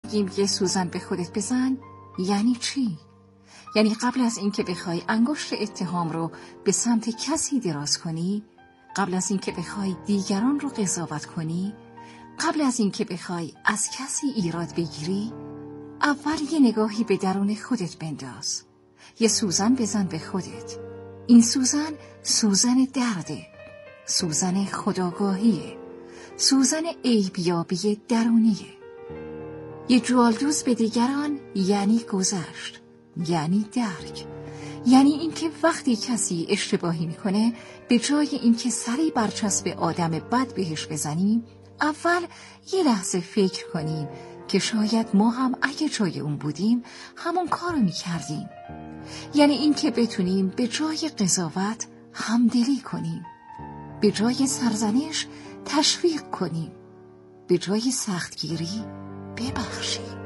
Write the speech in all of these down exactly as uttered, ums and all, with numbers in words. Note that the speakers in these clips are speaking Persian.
میگیم یه سوزن به خودت بزن یعنی چی؟ یعنی قبل از اینکه بخوای انگشت اتهام رو به سمت کسی دراز کنی، قبل از اینکه بخوای دیگران رو قضاوت کنی، قبل از اینکه بخوای از کسی ایراد بگیری، اول یه نگاهی به درون خودت بنداز. یه سوزن بزن به خودت. این سوزن سوزن درده، سوزن خودآگاهیه، سوزن عیبیابی درونیه. یه جوالدوز به دیگران یعنی گذشت، یعنی درک، یعنی اینکه وقتی کسی اشتباهی میکنه به جای اینکه سری برچسب آدم بد بهش بزنیم، اول یه لحظه فکر کنیم که شاید ما هم اگه جای اون بودیم همون کارو میکردیم. یعنی اینکه بتونیم به جای قضاوت همدلی کنیم، به جای سرزنش تشویق کنیم، به جای سختگیری ببخشیم.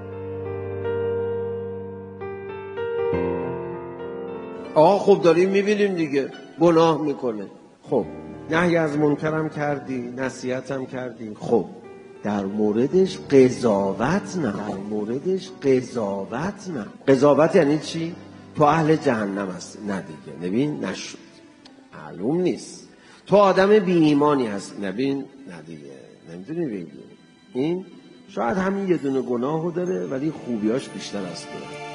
آقا خب داریم میبینیم دیگه گناه میکنه، خب نهی از منکرم کردی، نصیحتم کردی، خب در موردش قضاوت نه، در موردش قضاوت نه. قضاوت یعنی چی؟ تو اهل جهنم هستی، نه دیگه، نبین نشد، معلوم نیست، تو آدم بی ایمانی هستی، نبین، نه دیگه، نمیدونی بگی. این شاید همین یه دونه گناهو داره ولی خوبیاش بیشتر است.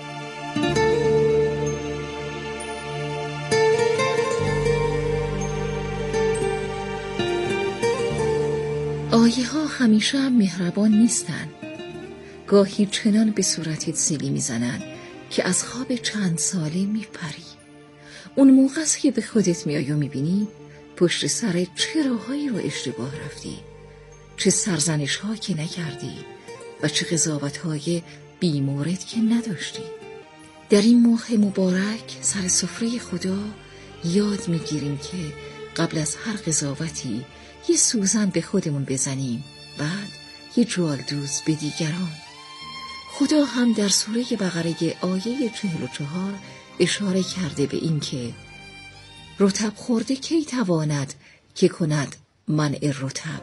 آیه ها همیشه هم مهربان نیستن. گاهی چنان به صورتت سیلی میزنن که از خواب چند ساله میپری. اون موقع است که به خودت میای و میبینی پشت سر چه راههایی رو اشتباه رفتی، چه سرزنش ها که نکردی و چه قضاوت های بیمورد که نداشتی. در این ماه مبارک سر سفره خدا یاد میگیریم که قبل از هر قضاوتی یه سوزن به خودمون بزنیم، بعد یه جوالدوز به دیگران. خدا هم در سوره بقره آیه چهل و چهار اشاره کرده به این که رطب خورده کی تواند که کند منع رطب.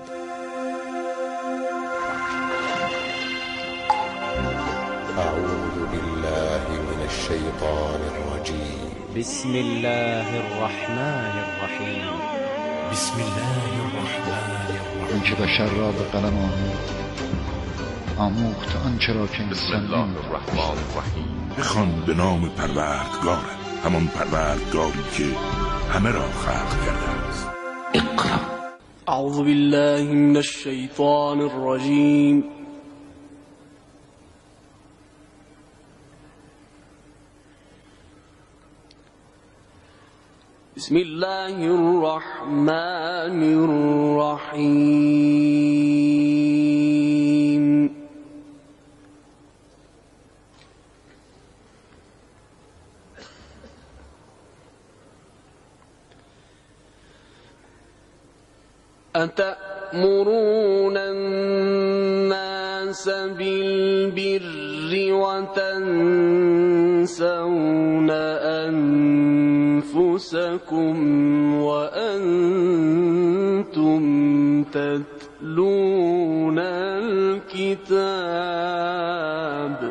اعوذ بالله من الشیطان الرجیم. بسم الله الرحمن الرحیم. بسم الله الرحمن الرحیم. آنچه بشر را به قلم آموخت آموخت آنچه را که انسان نمی‌داند. بخوان به نام پروردگار، همان پروردگاری که همه را خلق کرده است. اقرأ. اعوذ بالله من الشیطان الرجیم. بسم الله الرحمن الرحیم. أتأمرون الناس بالبر وتنسون أنفسكم وأنتم تتلون الكتاب.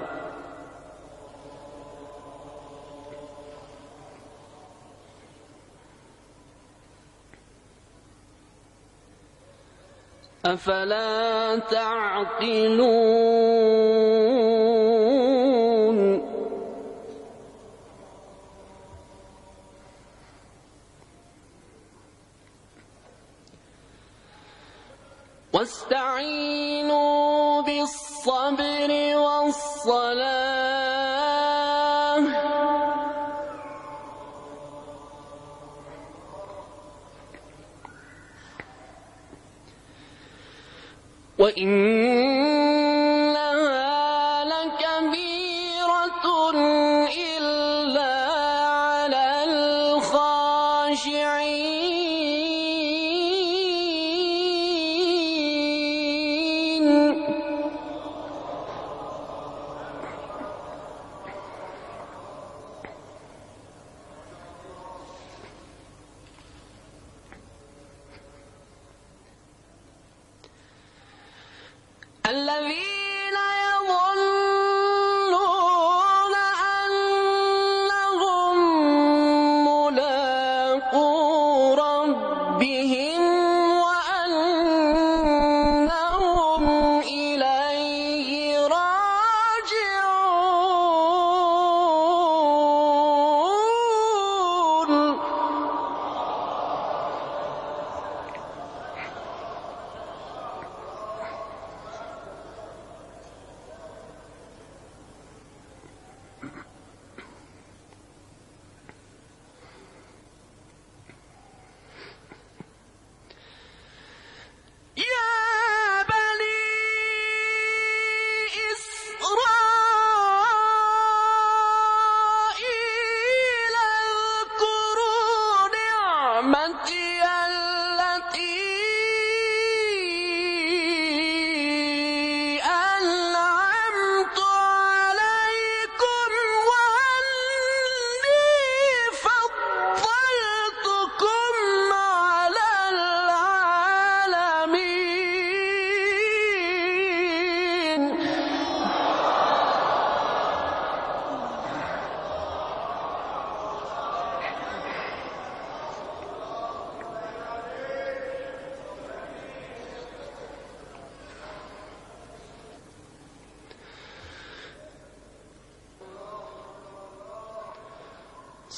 أفلا تعقلون. واستعينوا بالصبر والصلاة وإنها لكبيرة إلا على الخاشعين. الذين يظنون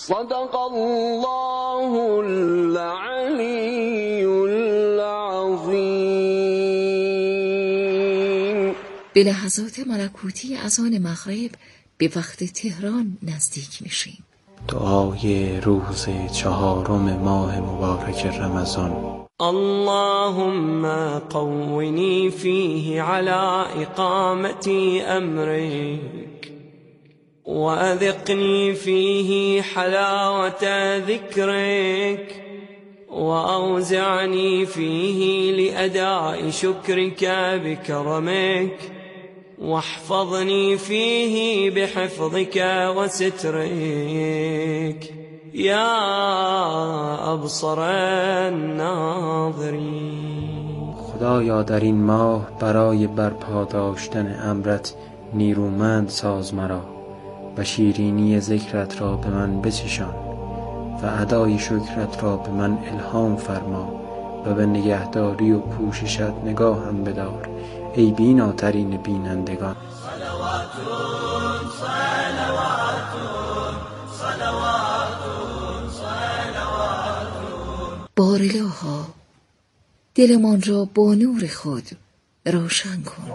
صدق الله العلی العظیم. به لحظات ملکوتی اذان مغرب به وقت تهران نزدیک میشیم. دعای روز چهارم ماه مبارک رمضان. اللهم قوني فيه على إقامة أمرك، وأذقني فيه حلاوة ذكرك، وأوزعني فيه لأداء شكرك بكرمك، واحفظني فيه بحفظك وسترك يا ابصر الناظرین. خدایا در این ماه برای برپا داشتن امرت نیرومند ساز مرا و شیرینی ذکرت را به من بچشان و ادای شکرت را به من الهام فرما و به نگهداری و پوششت نگاهم بدار ای بیناترین بینندگان. صلواتون صلواتون صلواتون صلواتون. بارالها دلمان را با نور خود روشن کن.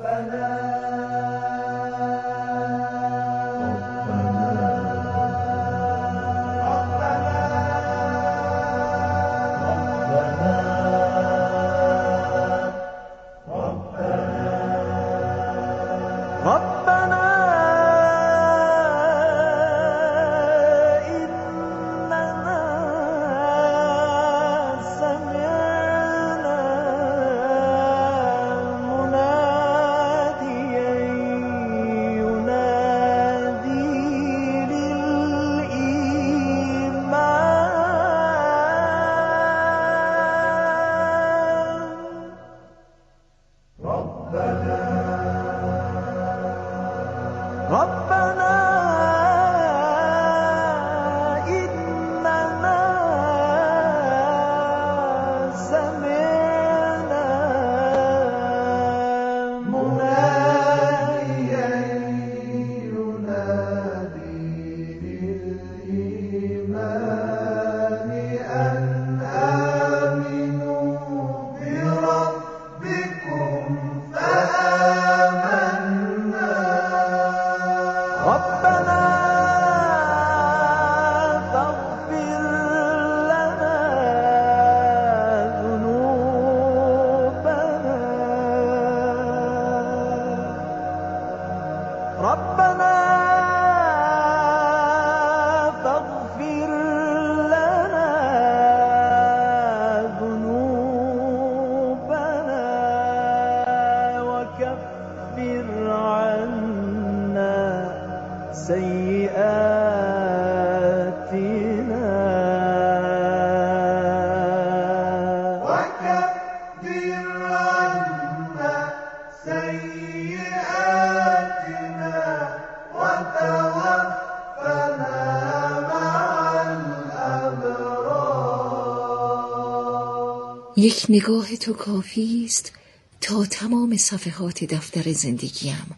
یک نگاه تو کافی است تا تمام صفحات دفتر زندگیم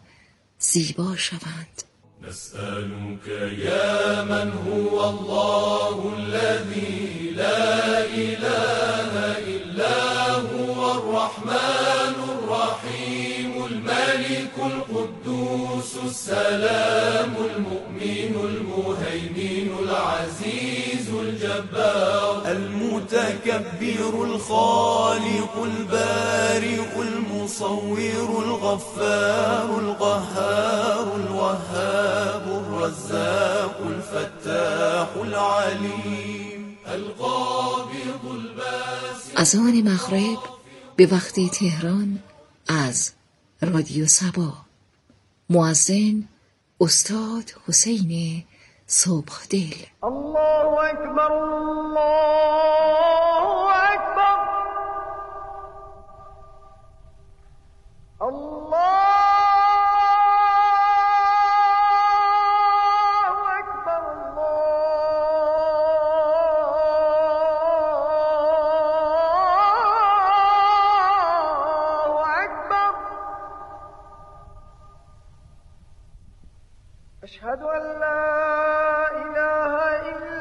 زیبا شوند. نسألك يا من هو الله الذي لا إله إلا هو الرحمن الرحيم الملك القدوس السلام المؤمن المهيمن العزيز الجبار المتكبر الخالق البارئ المصور الغفار القهار الوهاب الرزاق الفتاح العليم القابض الباسط. اذان مغرب به وقت تهران از رادیو صبا. مؤذن استاد حسین صبحدل. الله اکبر الله اکبر الله اکبر الله اکبر. اشهد ان لا اله الا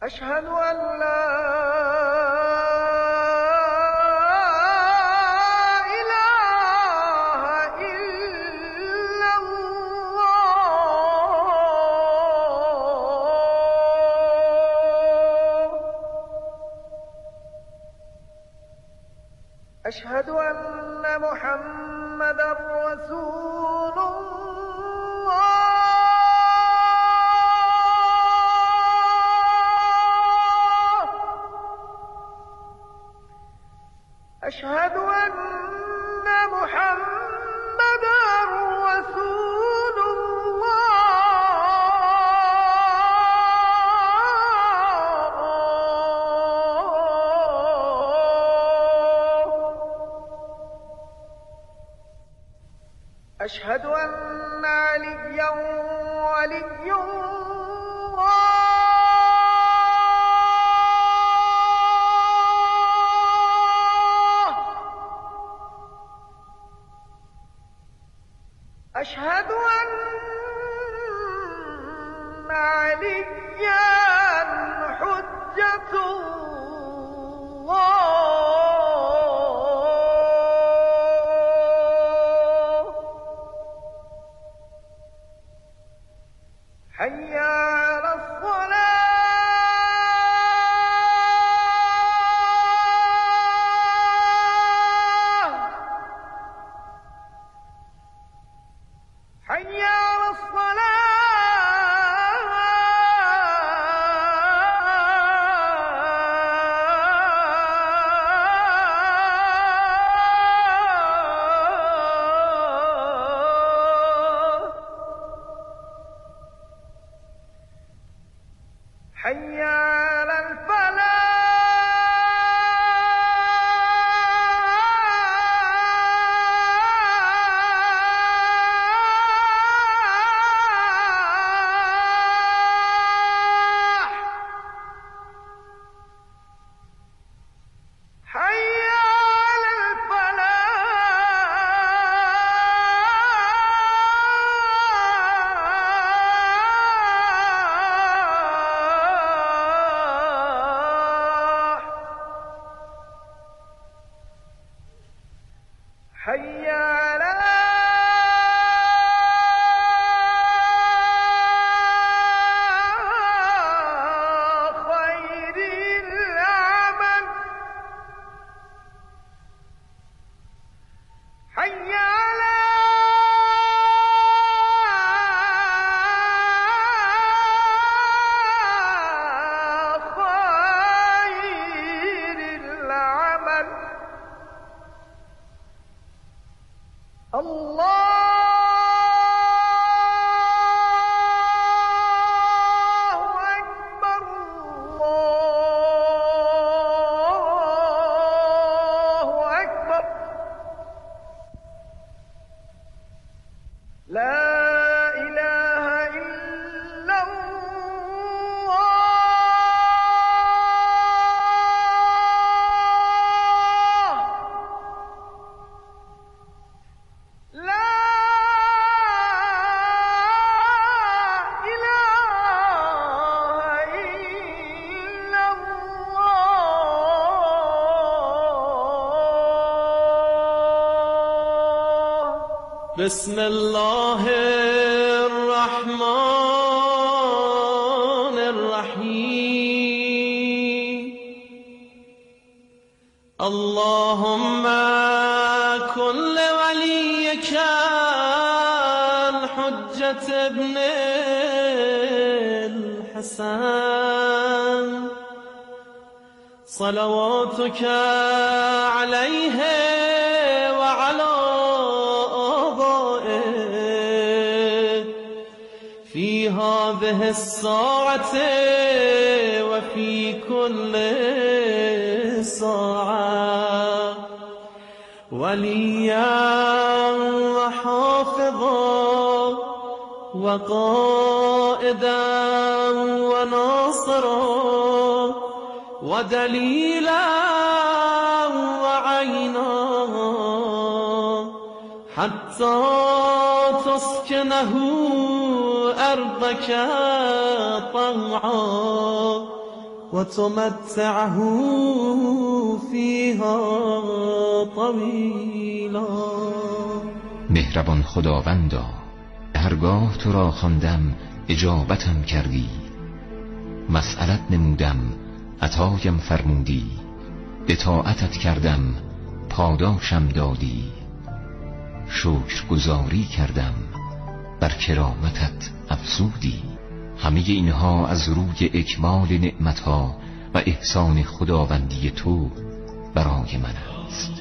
أشهد أن لا إله إلا الله. أشهد أن محمدا رسول الله. أشهد أن محمدا رسول الله. أشهد أن عليا ولي الله. أشهد أن عليا حجة الله. حي على الصلاة. حي على الصلاة. حي على الفلاح. حي على الفلاح. حي على خير العمل. حي على خير العمل. الله أكبر. الله أكبر. لا إله إلا الله. لا إله إلا الله. بسم الله الرحمن الرحيم. اللهم كن لوليك الحجة ابن الحسن صلواتك عليه وعلى آبائه في هذه الساعة وفي كل ساعة وليا وحافظا وقائدا وناصرا ودليلا وعينا حتى تسكنه أرضك طوعا وتمتعه فيها طويلا. مهربان خداوندا، هرگاه تو را خواندم اجابتم کردی، مسئلت نمودم عطایم فرمودی، اطاعتت کردم پاداشم دادی، شکرگزاری کردم بر کرامتت افزودی. همه اینها از روی اکمال نعمتها و احسان خداوندی تو برای من است.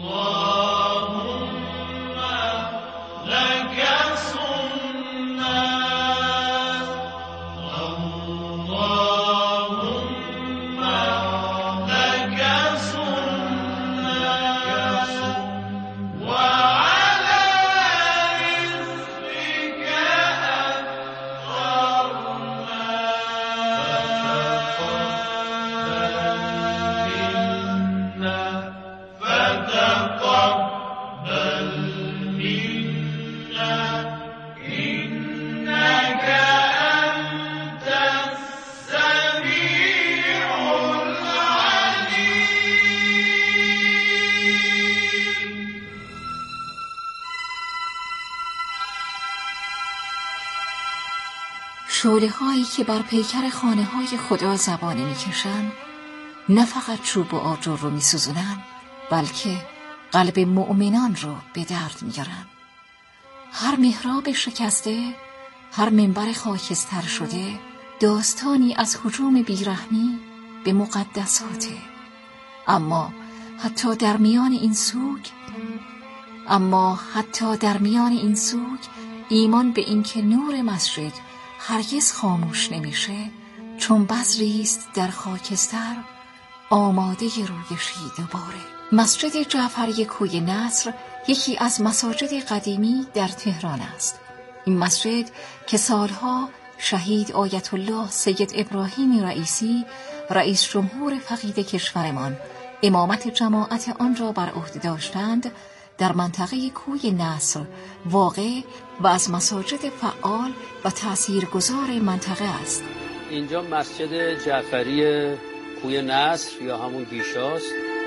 شعله هایی که بر پیکر خانه های خدا زبانه می کشن، نه فقط چوب و آجر رو می سوزنن، بلکه قلب مؤمنان رو به درد می گرن. هر محراب شکسته، هر منبر خاکستر شده، داستانی از هجوم بیرحمی به مقدساته. اما حتی در میان این سوگ اما حتی در میان این سوگ ایمان به این که نور مسجد هرگز خاموش نمیشه، چون بذری است در خاکستر آماده روی شید و باره. مسجد جعفری کوی نصر یکی از مساجد قدیمی در تهران است. این مسجد که سالها شهید آیت الله سید ابراهیم رئیسی، رئیس جمهور فقید کشورمان، امامت جماعت آن را بر عهده داشتند، در منطقه کوی نصر واقع و از مساجد فعال و تاثیرگذار منطقه است. اینجا مسجد جعفری کوی نصر یا همون گیشاست.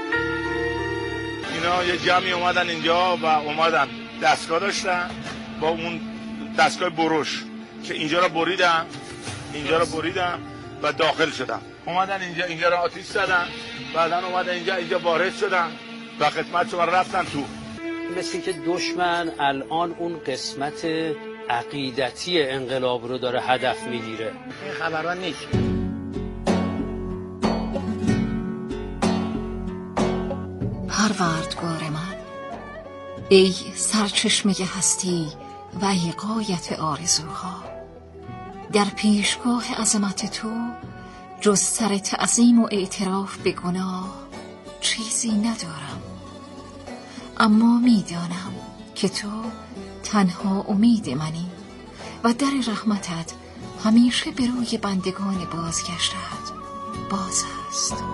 اینا یه جمعی اومدن اینجا و اومدن دستگاه داشتن با اون دستگاه بروش که اینجا رو بریدن اینجا رو بریدن و داخل شدن، اومدن اینجا اینجا رو آتیش زدن، بعدن اومدن اینجا اینجا وارد شدن و خدمت شما رفتن تو. مثل که دشمن الان اون قسمت عقیدتی انقلاب رو داره هدف میگیره. این خبرها نیست. پروردگار من، ای سرچشمه هستی و ای غایت آرزوها، در پیشگاه عظمت تو جز سر تعظیم و اعتراف به گناه چیزی ندارم. اما میدانم که تو تنها امید منی و در رحمتت همیشه به روی بندگان بازگشتت باز است.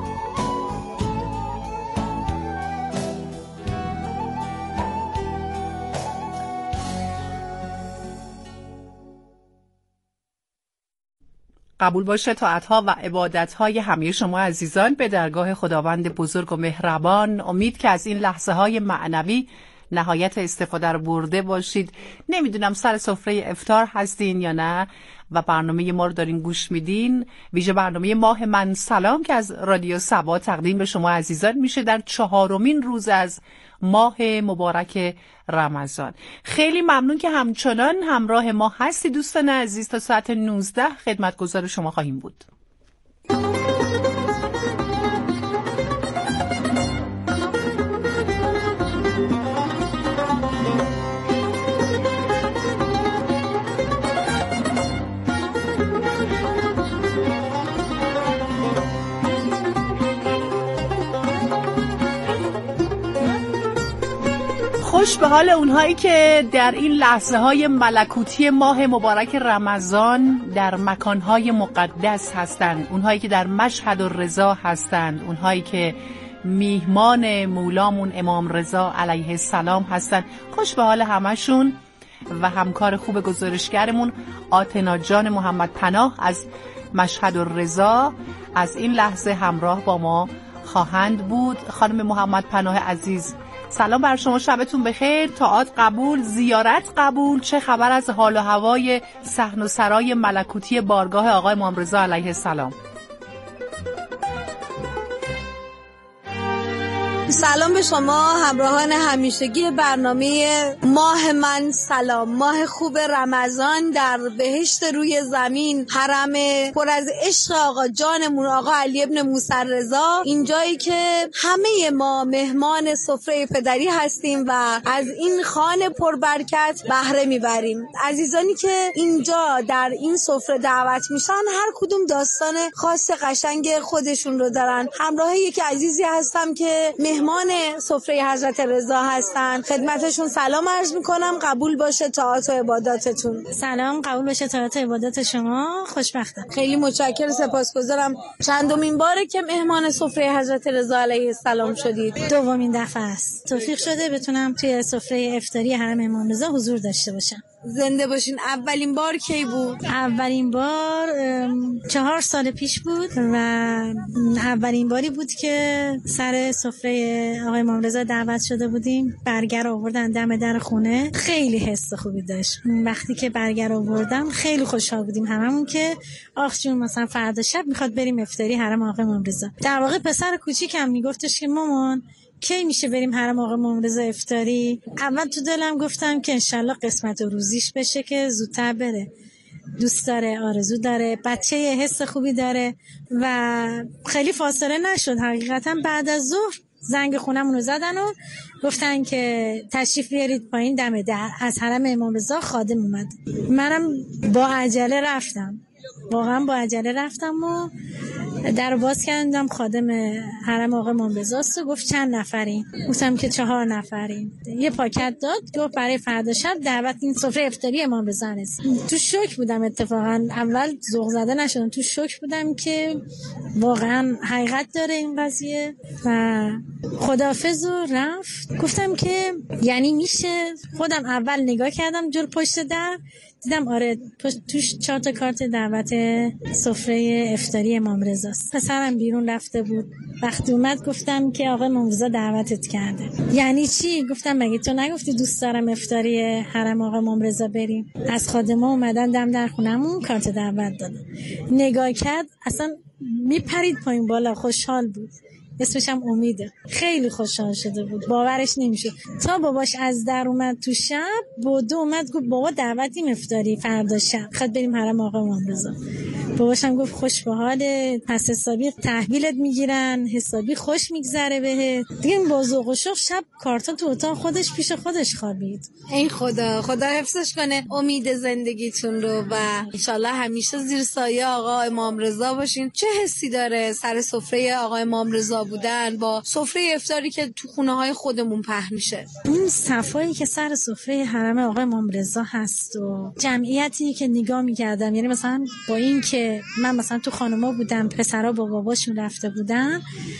قبول باشه طاعت‌ها و عبادت‌های همه شما عزیزان به درگاه خداوند بزرگ و مهربان. امید که از این لحظه‌های معنوی نهایت استفاده رو برده باشید. نمیدونم سر سفره افطار هستین یا نه و برنامه ما رو دارین گوش میدین، ویژه برنامه ماه من سلام که از رادیو سبا تقدیم به شما عزیزان میشه در چهارمین روز از ماه مبارک رمضان. خیلی ممنون که همچنان همراه ما هستی دوستان عزیز. تا ساعت نوزده خدمتگزار شما خواهیم بود. خوش به حال اونهایی که در این لحظه های ملکوتی ماه مبارک رمضان در مکانهای مقدس هستند، اونهایی که در مشهد الرضا هستند، اونهایی که میهمان مولامون امام رضا علیه السلام هستند. خوش به حال همشون و همکار خوب گزارشگرمون آتنا جان محمد پناه از مشهد الرضا از این لحظه همراه با ما خواهند بود. خانم محمد پناه عزیز، سلام بر شما، شبتون بخیر، طاعات قبول، زیارت قبول. چه خبر از حال و هوای صحن و سرای ملکوتی بارگاه آقای امام رضا علیه السلام؟ سلام به شما همراهان همیشگی برنامه ماه من سلام، ماه خوب رمضان در بهشت روی زمین، حرم پر از عشق آقا جانمون آقا علی ابن موسی رضا، اینجایی که همه ما مهمان سفره پدری هستیم و از این خانه پربرکت بهره میبریم. عزیزانی که اینجا در این سفره دعوت میشن هر کدوم داستان خاص قشنگ خودشون رو دارن. همراه یک عزیزی هستم که مهمان سفره حضرت رضا هستن، خدمتشون سلام عرض میکنم، قبول باشه طاعات و عباداتتون. سلام، قبول باشه طاعات و عبادات شما، خوشبختم. خیلی متشکرم، سپاسگزارم. چندمین باره که مهمان سفره حضرت رضا علیه السلام شدید؟ دومین دفعه است. توفیق شده بتونم توی سفره افطاری حرم امام رضا حضور داشته باشم. زنده باشین. اولین بار کی بود؟ اولین بار چهار سال پیش بود و اولین باری بود که سر سفره آقای امام رضا دعوت شده بودیم. برگر آوردن دم در خونه، خیلی حس خوبی داشت. وقتی که برگر آوردم خیلی خوشحال بودیم هممون که آخ جون مثلا فردا شب میخواد بریم افطاری حرم آقای امام رضا. در واقع پسر کوچیکم میگفتش که مامان کی میشه بریم حرم آقا امام رضا افطاری؟ اول تو دلم گفتم که انشالله قسمت و روزیش بشه که زودتر بره. دوست داره، آرزو داره، بچه حس خوبی داره و خیلی فاصله نشد. حقیقتا بعد از ظهر زنگ خونمون رو زدن و گفتن که تشریف بیارید پایین دم در، از حرم امام رضا خادم اومد. منم با عجله رفتم، واقعا با عجله رفتم و در باز کردم، خادم حرم آقا امام رضا است و گفت چند نفرین؟ گفتم که چهار نفرین. یه پاکت داد، گفت برای فردا شب دعوت این سفره افطاری امام رضا است. تو شوک بودم، اتفاقا اول ذوق زده نشدم، تو شوک بودم که واقعا حقیقت داره این قضیه و خداحافظ و رفت. گفتم که یعنی میشه. خودم اول نگاه کردم جلو پشت در، دیدم آره توش چهار تا کارت دعوت سفره افطاری امام رضا است. پسرم بیرون رفته بود، وقتی اومد گفتم که آقا امام رضا دعوتت کرده. یعنی چی؟ گفتم مگه تو نگفتی دوست دارم افطاری حرم آقا امام رضا بریم؟ از خادم‌ها اومدن دم در خونمون کارت دعوت دادن. نگاه کرد اصلا میپرید پایین بالا، خوشحال بود. اسمش هم امیده. خیلی خوشحال شده بود، باورش نمیشه. تا باباش از در اومد تو شب، بودو اومد گفت بابا دعوتیم افطاری فردا شب، خواهد بریم حرم آقا امام رضا. باباش هم گفت خوش به حاله، پس حسابی تحویلت میگیرن، حسابی خوش میگذره بهت. دیگه این با ذوق و شوق شب کارتا تو اتاق خودش پیش خودش خوابید. ای خدا، خدا حفظش کنه امید زندگیتون رو و انشالله همیشه زیر سایه آقا امام رضا باشین. چه حسی داره سر سفره آقا امام رضا بودن با سفره افطاری که تو خونه های خودمون پهن میشه؟ اون صفایی که سر سفره حرم آقا امام رضا هست و جمعیتی که نگاه میکردم، یعنی مثلا با این که من مثلا تو خانوما بودم، پسرا با باباشون رفته بودن،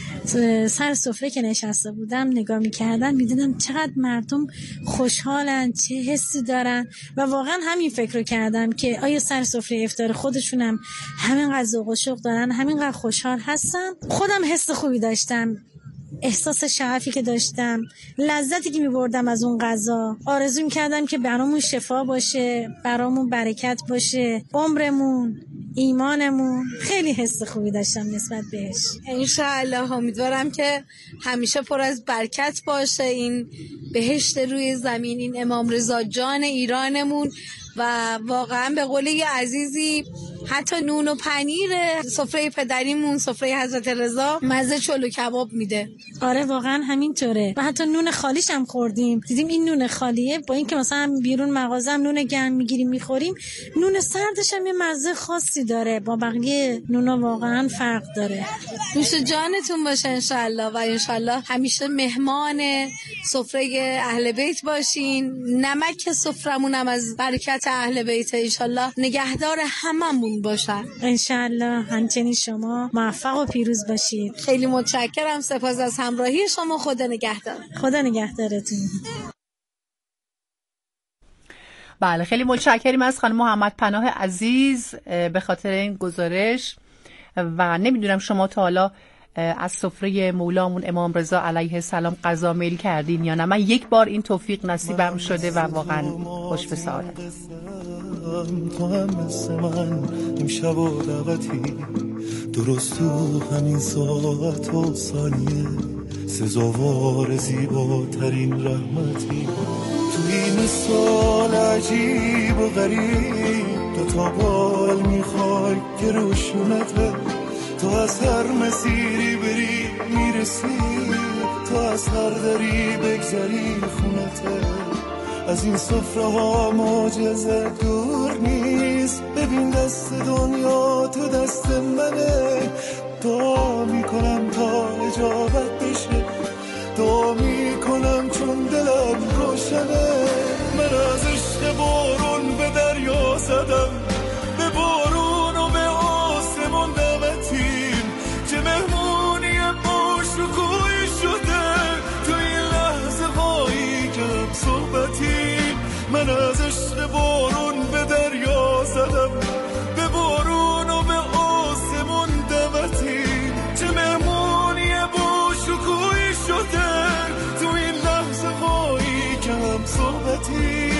سر سفره که نشسته بودم نگاه میکردم، میدیدم چقدر مردم خوشحالن، چه حسی دارن و واقعا همین فکر رو کردم که آیا سر سفره افطار خودشونم همینقدر ذوق و شوق دارن، همینقدر خوشحال هستن. خودم حس خوبی داشتم، احساس شعفی که داشتم، لذتی که می‌بردم از اون غذا. آرزو می‌کردم که برامون شفا باشه، برامون برکت باشه، عمرمون، ایمانمون. خیلی حس خوبی داشتم نسبت بهش. انشاءالله امیدوارم که همیشه پر از برکت باشه این بهشت روی زمین، این امام رضا جان ایرانمون. و واقعا به قول یه عزیزی حتی نون و پنیر سفره پدریمون، سفره حضرت رضا، مزه چلو کباب میده. آره واقعا همینطوره. و حتی نون خالیش هم خوردیم، دیدیم این نون خالیه، با اینکه مثلا بیرون مغازه هم نون گرم میگیریم میخوریم، نون سردش هم یه مزه خاصی داره، با بقیه نونا واقعا فرق داره. نوش جانتون باشه انشالله و انشالله همیشه مهمان سفره اهل بیت باشین. نمک سفرمون هم از برکت اهل بیت انشالله نگهدار هممون باشن انشالله. همچنین شما موفق و پیروز باشید. خیلی متشکرم، سپاس از همراهی شما. خدا نگهدار. خدا نگهدارتون. بله خیلی متشکریم از خانم محمد پناه عزیز به خاطر این گزارش. و نمیدونم شما تا حالا از سفره مولامون امام رضا علیه السلام غذا میل کردین یا نه. من یک بار این توفیق نصیبم شده و واقعا خوش به سعادت. تو هم مثل من امشب و دعوتی درست تو همین ساعت و ثانیه سزاوار زیباترین رحمتی تو این سال عجیب و غریب دو تا بال میخوای که روشونته تو از هر مسیری بری میرسی تو از هر دری بگذری خونته از این سفره ها معجزه دور نیست ببین دست دنیا تو دست منه دعا میکنم تا اجابت بشه دعا میکنم چون دلم روشنه من از عشق بارون به دریا زدم به بارون و به آسمون دمتیم چه مهمونی باشکوی شده تو این لحظه هایی کم صحبتیم من از عشق بارون به دریا زدم به بارون و به آسمون دمتیم چه مهمونی باشکوی شده تو این لحظه هایی کم صحبتیم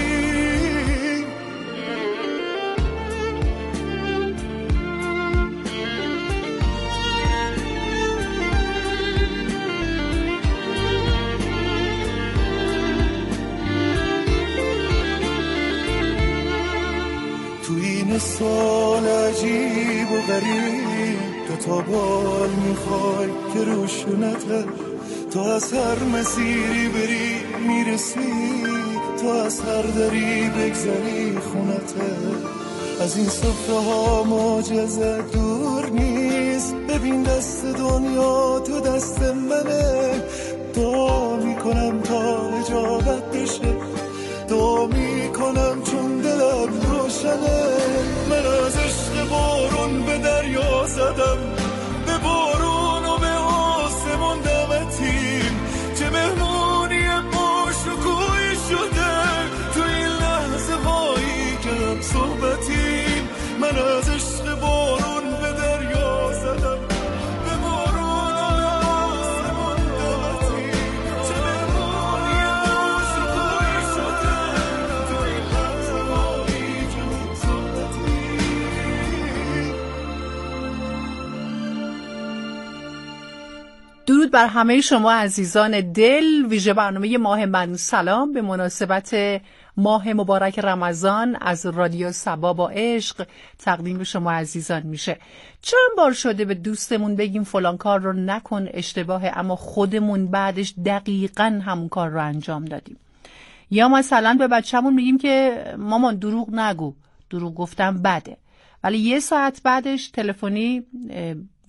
سال عجیب و غریب تو تا بال میخوای که روشونته تو از هر مسیری بری میرسی تو از هر دری بگذری خونته از این سفره ها معجزه دور نیست ببین دست دنیا تو دست منه دعا میکنم تا اجابت بشه دعا میکنم چون دلم روشنه من از عشق بارون به دریا زدم به بارون و به آسمون دمتیم چه مهمونی باشکوی شده تو این لحظه هایی کم صحبتیم من از عشق بارون به دریا زدم به بارون و به آسمون دمتیم چه مهمونی باشکوی شده تو این لحظه هایی کم صحبتیم. درود بر همه شما عزیزان دل. ویژه برنامه ماه من سلام به مناسبت ماه مبارک رمضان از رادیو صبا با عشق تقدیم به شما عزیزان میشه. چند بار شده به دوستمون بگیم فلان کار رو نکن اشتباهه، اما خودمون بعدش دقیقاً همون کار رو انجام دادیم. یا مثلا به بچه‌مون میگیم که مامان دروغ نگو، دروغ گفتم بده، ولی یه ساعت بعدش تلفنی